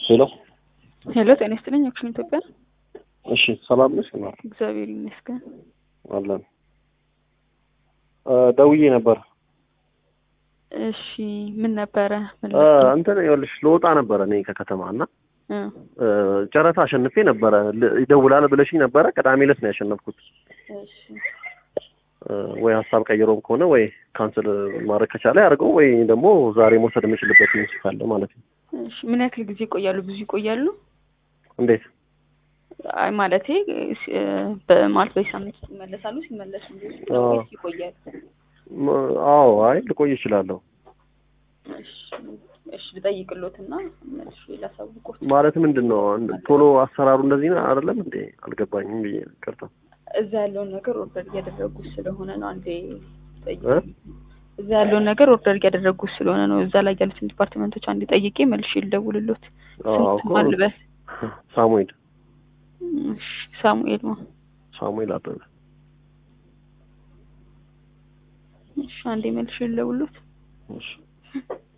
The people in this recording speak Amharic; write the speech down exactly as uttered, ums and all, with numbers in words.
ሄሎ ሄሎ ጤና ይስጥልኝ አክሽን ኢትዮጵያ። እሺ ሰላም ነሽ? እና እግዚአብሔር ይመስገን አለን ደውዬ ነበር። እሺ ምን ነበረ? እ እንትን ይኸውልሽ ልወጣ ነበር እኔ ከከተማና እ ጨረታ አሸንፌ ነበር። ይደውላል ብለሽኝ ነበር። ቅዳሜ ዕለት ነው ያሸነፍኩት። እሺ ወይ ሀሳብ ቀይሮም ከሆነ ወይ ካንሰል ማድረግ ከቻለ ያድርገው ወይ ደግሞ ዛሬ መውሰድ የምችልበት ይመስላል ማለት ነው። እሺ ምን ያክል ጊዜ ይቆያሉ? ብዙ ይቆያሉ? እንዴት? አይ ማለቴ በማለት በሳምንት ይመለሳሉ? ሲመለሱ ነው ወይስ ይቆያሉ? አዎ አይ ልቆይ እችላለሁ። እሺ እሺ ልጠይቅሎትና መልሼ ላሳውቅዎት። ማለት ምንድነው ቶሎ አሰራሩ እንደዚህ ነው አይደለም እንዴ? አልገባኝም ብዬ ቀርታ እዛ ያለውን ነገር ኦርደር እያደረጉ ስለሆነ ነው። አንዴ ጠይቄ እዛ ያለውን ነገር ኦርደር እያደረጉ ስለሆነ ነው። እዛ ላይ ያሉትን ዲፓርትመንቶች አንዴ ጠይቄ መልሼ ልደውልሎት። አዎ እኮ ሳሙኤል እሺ ሳሙኤል ነው። ሳሙኤል አበበ። እሺ አንዴ መልሼ ልደውልሎት። እሺ